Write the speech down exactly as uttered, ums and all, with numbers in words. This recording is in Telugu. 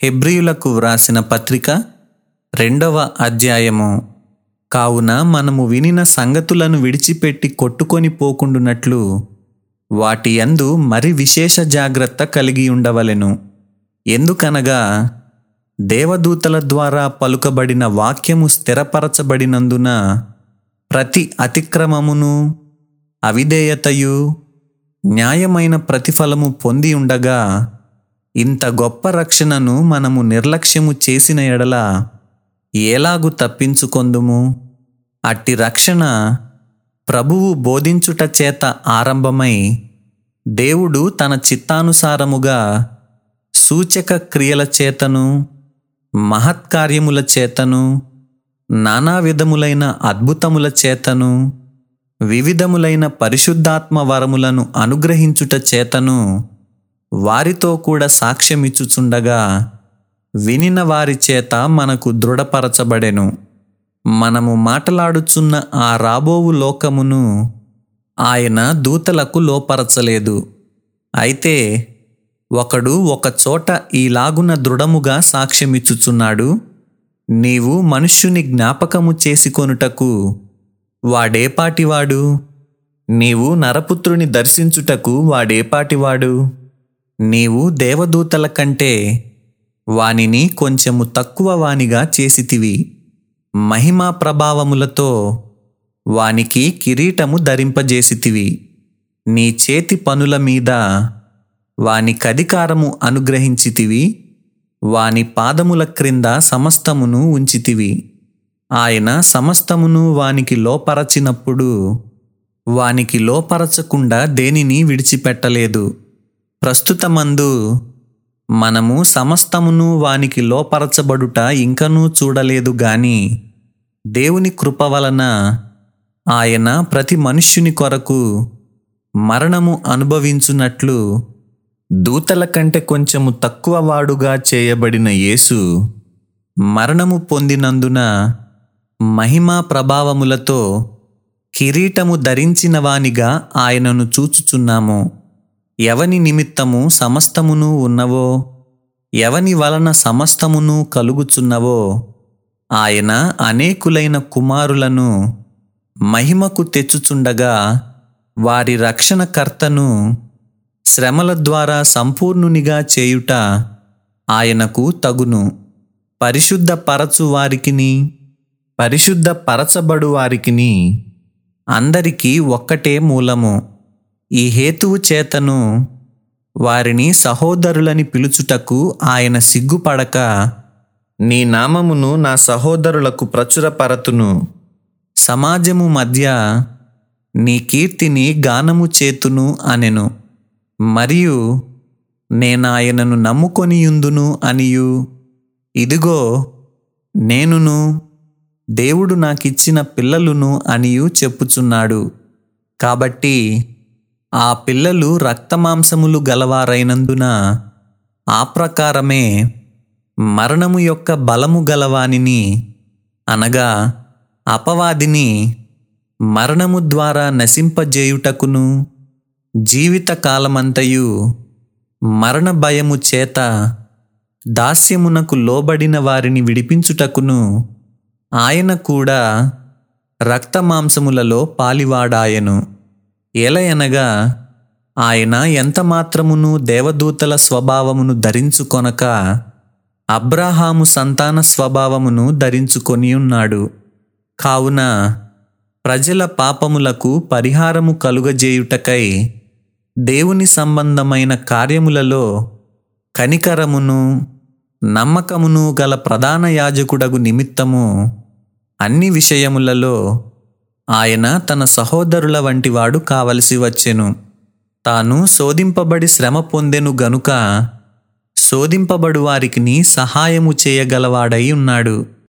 హెబ్రీయులకు వ్రాసిన పత్రిక రెండవ అధ్యాయము. కావున మనము వినిన సంగతులను విడిచిపెట్టి కొట్టుకొని పోకుండునట్లు వాటి యందు మరి విశేష జాగ్రత్త కలిగి ఉండవలెను. ఎందుకనగా దేవదూతల ద్వారా పలుకబడిన వాక్యము స్థిరపరచబడినందున ప్రతి అతిక్రమమును అవిధేయతయు న్యాయమైన ప్రతిఫలము పొంది ఉండగా, ఇంత గొప్ప రక్షణను మనము నిర్లక్ష్యము చేసిన ఎడల ఎలాగు తప్పించుకొందుము? అట్టి రక్షణ ప్రభువు బోధించుట చేత ఆరంభమై దేవుడు తన చిత్తానుసారముగా సూచక క్రియల చేతను మహత్కార్యముల చేతను నానా విధములైన అద్భుతముల చేతను వివిధములైన పరిశుద్ధాత్మ వరములను అనుగ్రహించుట చేతను వారితో కూడా సాక్ష్యమిచ్చుచుండగా వినిన వారి చేత మనకు దృఢపరచబడెను. మనము మాటలాడుచున్న ఆ రాబోవు లోకమును ఆయన దూతలకు లోపరచలేదు. అయితే ఒకడు ఒక చోట ఈలాగున దృఢముగా సాక్ష్యమిచ్చుచున్నాడు, నీవు మనుష్యుని జ్ఞాపకము చేసుకొనుటకు వాడేపాటివాడు? నీవు నరపుత్రుని దర్శించుటకు వాడేపాటివాడు? నీవు దేవదూతల కంటే వానిని కొంచెము తక్కువ వానిగా చేసితివి. మహిమా ప్రభావములతో వానికి కిరీటము ధరింపజేసితివి. నీ చేతి పనుల మీద వానికధికారము అనుగ్రహించితివి. వాని పాదముల క్రింద సమస్తమును ఉంచితివి. ఆయన సమస్తమును వానికి లోపరచినప్పుడు వానికి లోపరచకుండా దేనిని విడిచిపెట్టలేదు. ప్రస్తుతమందు మనము సమస్తమును వానికి లోపరచబడుట ఇంకనూ చూడలేదు గాని, దేవుని కృప వలన ఆయన ప్రతి మనుష్యుని కొరకు మరణము అనుభవించున్నట్లు దూతల కంటే కొంచెము తక్కువ వాడుగా చేయబడిన యేసు మరణము పొందినందున మహిమా ప్రభావములతో కిరీటము ధరించిన వానిగా ఆయనను చూచుచున్నాము. ఎవని నిమిత్తము సమస్తమును ఉన్నవో, ఎవని వలన సమస్తమును కలుగుచున్నవో, ఆయన అనేకులైన కుమారులను మహిమకు తెచ్చుచుండగా వారి రక్షణకర్తను శ్రమల ద్వారా సంపూర్ణునిగా చేయుట ఆయనకు తగును. పరిశుద్ధ పరచు వారికిని పరిశుద్ధ పరచబడు వారికిని అందరికీ ఒక్కటే మూలము. ఈ హేతువు చేతను వారిని సహోదరులని పిలుచుటకు ఆయన సిగ్గుపడక, నీ నామమును నా సహోదరులకు ప్రచురపరతును. సమాజము మధ్య నీ కీర్తిని గానము చేతును అనెను. మరియు నేనాయనను నమ్ముకొనియుందును అనియు, ఇదిగో నేనును దేవుడు నాకిచ్చిన పిల్లలును అనియు చెప్పుచున్నాడు. కాబట్టి ఆ పిల్లలు రక్తమాంసములు గలవారైనందున ఆ ప్రకారమే మరణము యొక్క బలము గలవానిని, అనగా అపవాదిని మరణము ద్వారా నశింపజేయుటకును, జీవిత కాలమంతయు మరణ భయము చేత దాస్యమునకు లోబడిన వారిని విడిపించుటకును ఆయన కూడా రక్తమాంసములలో పాలివాడాయను. ఎలయనగా ఆయన ఎంతమాత్రమును దేవదూతల స్వభావమును ధరించుకొనక అబ్రాహాము సంతాన స్వభావమును ధరించుకొని ఉన్నాడు. కావున ప్రజల పాపములకు పరిహారము కలుగజేయుటకై దేవుని సంబంధమైన కార్యములలో కనికరమును నమ్మకమును గల ప్రధాన యాజకుడగు నిమిత్తము అన్ని విషయములలో ఆయన తన సహోదరుల వంటివాడు కావలసి వచ్చెను. తాను శోధింపబడి శ్రమ పొందెను గనుక శోధింపబడు వారికి సహాయము చేయగలవాడై ఉన్నాడు.